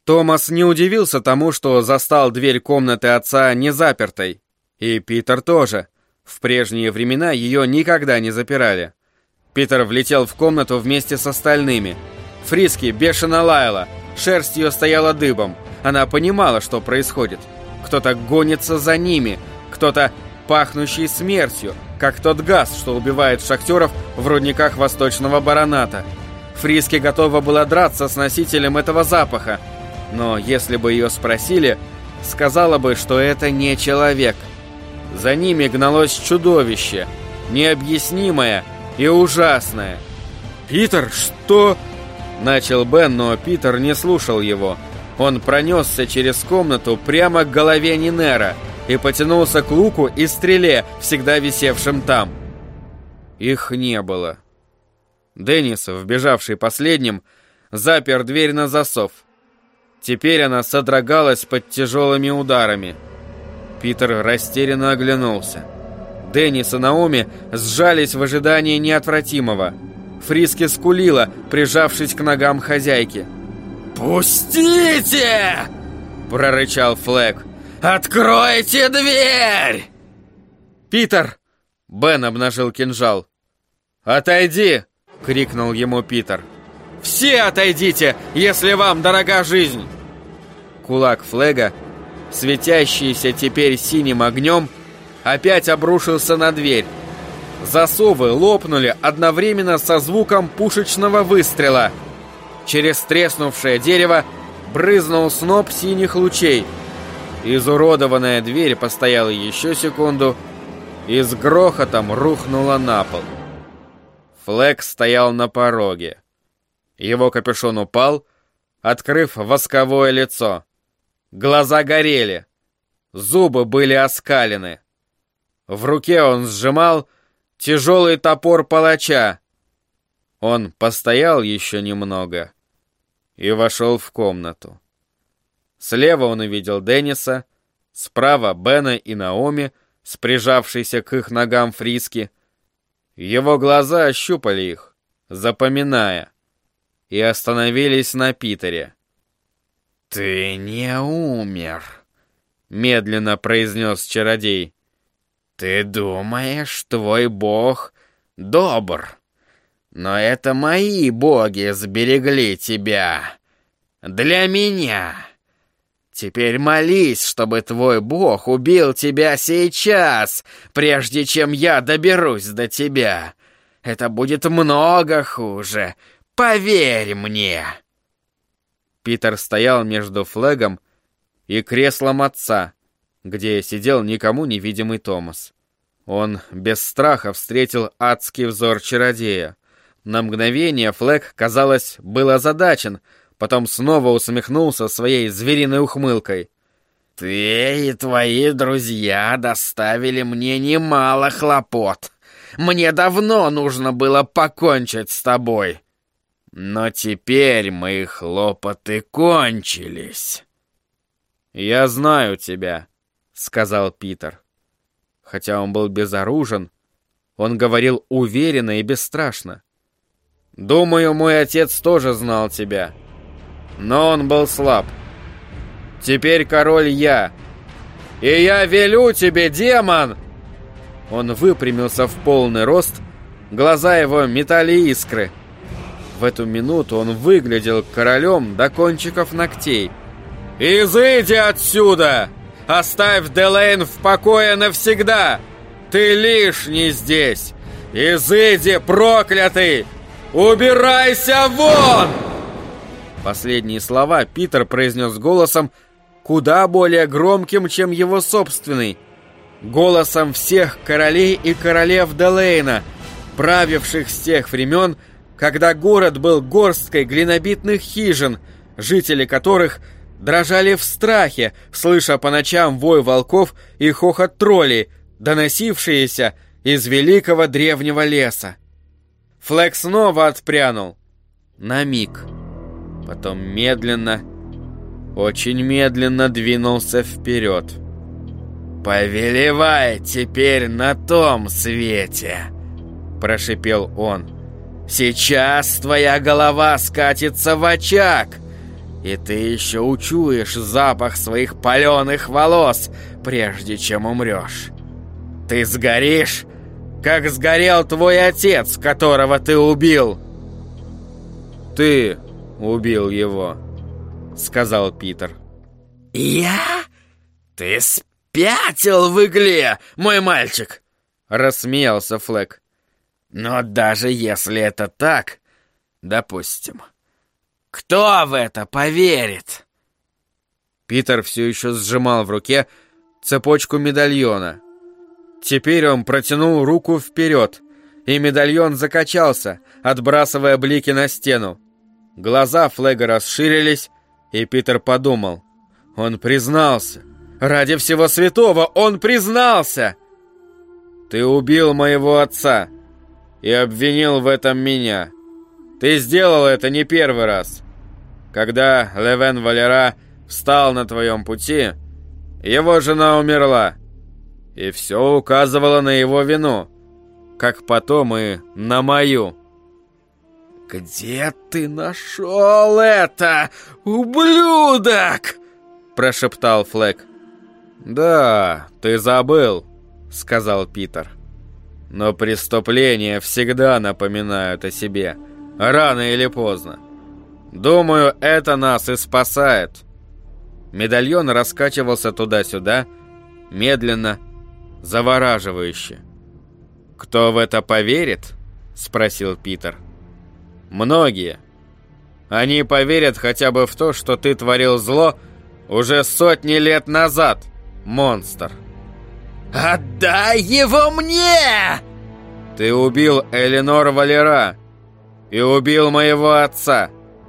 Томас не удивился тому, что застал дверь комнаты отца незапертой. И Питер тоже. В прежние времена ее никогда не запирали. Питер влетел в комнату вместе с остальными. Фриски бешено лаяла, шерсть ее стояла дыбом. Она понимала, что происходит. Кто-то гонится за ними, кто-то пахнущий смертью, как тот газ, что убивает шахтеров в рудниках Восточного Бароната. Фриски готова была драться с носителем этого запаха, но если бы ее спросили, сказала бы, что это не человек. За ними гналось чудовище, необъяснимое и ужасное. «Питер, что?» — начал Бен, но Питер не слушал его. Он пронесся через комнату прямо к голове Нинера и потянулся к луку и стреле, всегда висевшим там. Их не было. Деннис, вбежавший последним, запер дверь на засов. Теперь она содрогалась под тяжелыми ударами. Питер растерянно оглянулся. Деннис и Наоми сжались в ожидании неотвратимого. Фриски скулила, прижавшись к ногам хозяйки. «Пустите!» — прорычал Флэг. «Откройте дверь!» «Питер!» — Бен обнажил кинжал. «Отойди!» — крикнул ему Питер. «Все отойдите, если вам дорога жизнь!» Кулак Флэга, светящийся теперь синим огнем, опять обрушился на дверь. Засовы лопнули одновременно со звуком пушечного выстрела. Через треснувшее дерево брызнул сноп синих лучей. Изуродованная дверь постояла еще секунду и с грохотом рухнула на пол. Флэг стоял на пороге. Его капюшон упал, открыв восковое лицо. Глаза горели, зубы были оскалены. В руке он сжимал тяжелый топор палача. Он постоял еще немного и вошел в комнату. Слева он увидел Денниса, справа Бена и Наоми, с прижавшейся к их ногам Фриски. Его глаза ощупали их, запоминая, и остановились на Питере. «Ты не умер», — медленно произнес чародей. «Ты думаешь, твой бог добр, но это мои боги сберегли тебя. Для меня. Теперь молись, чтобы твой бог убил тебя сейчас, прежде чем я доберусь до тебя. Это будет много хуже, поверь мне». Питер стоял между Флэгом и креслом отца, где сидел никому невидимый Томас. Он без страха встретил адский взор чародея. На мгновение Флэг, казалось, был озадачен, потом снова усмехнулся своей звериной ухмылкой. «Ты и твои друзья доставили мне немало хлопот. Мне давно нужно было покончить с тобой. Но теперь мои хлопоты кончились». «Я знаю тебя», — сказал Питер. Хотя он был безоружен, он говорил уверенно и бесстрашно. «Думаю, мой отец тоже знал тебя. Но он был слаб. Теперь король я. И я велю тебе, демон!» Он выпрямился в полный рост, глаза его метали искры. В эту минуту он выглядел королем до кончиков ногтей. «Изыди отсюда! Оставь Делейн в покое навсегда! Ты лишний здесь! Изыди, проклятый! Убирайся вон!» Последние слова Питер произнес голосом куда более громким, чем его собственный. Голосом всех королей и королев Делейна, правивших с тех времен, когда город был горсткой глинобитных хижин, жители которых дрожали в страхе, слыша по ночам вой волков и хохот троллей, доносившиеся из великого древнего леса. Флэг снова отпрянул. На миг. Потом медленно, очень медленно двинулся вперед. «Повелевай теперь на том свете», — прошипел он. «Сейчас твоя голова скатится в очаг, И ты еще учуешь запах своих паленых волос, прежде чем умрешь. Ты сгоришь, как сгорел твой отец, которого ты убил!» «Ты убил его», — сказал Питер. «Я? Ты спятил в игле, мой мальчик!» — рассмеялся Флэк. «Но даже если это так, допустим, кто в это поверит?» Питер все еще сжимал в руке цепочку медальона. Теперь он протянул руку вперед, и медальон закачался, отбрасывая блики на стену. Глаза Флэга расширились, и Питер подумал: он признался. Ради всего святого, он признался! «Ты убил моего отца и обвинил в этом меня. Ты сделал это не первый раз. Когда Левен Валера встал на твоем пути, его жена умерла, и все указывало на его вину, как потом и на мою». «Где ты нашел это, ублюдок?» — прошептал Флэк. «Да, ты забыл», — сказал Питер. «Но преступления всегда напоминают о себе, рано или поздно. Думаю, это нас и спасает». Медальон раскачивался туда-сюда, медленно, завораживающе. «Кто в это поверит?» — спросил Питер. «Многие. Они поверят хотя бы в то, что ты творил зло уже сотни лет назад, монстр». «Отдай его мне!» «Ты убил Эленор Валера и убил моего отца».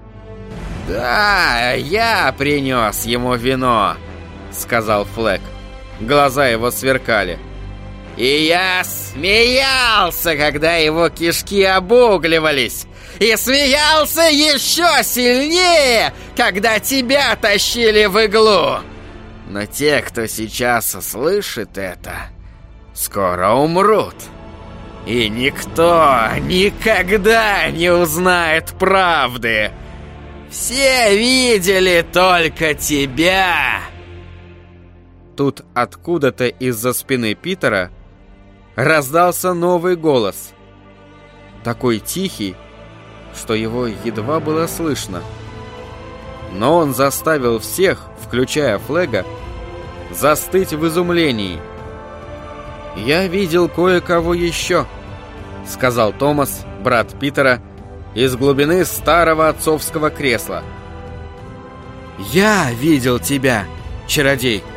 «Да, я принес ему вино», — сказал Флэк. Глаза его сверкали. «И я смеялся, когда его кишки обугливались. И смеялся еще сильнее, когда тебя тащили в иглу. Но те, кто сейчас слышит это, скоро умрут. И никто никогда не узнает правды. Все видели только тебя!» Тут откуда-то из-за спины Питера раздался новый голос. Такой тихий, что его едва было слышно. Но он заставил всех, включая Флэга, застыть в изумлении. «Я видел кое-кого еще», — сказал Томас, брат Питера, из глубины старого отцовского кресла. «Я видел тебя, чародей»,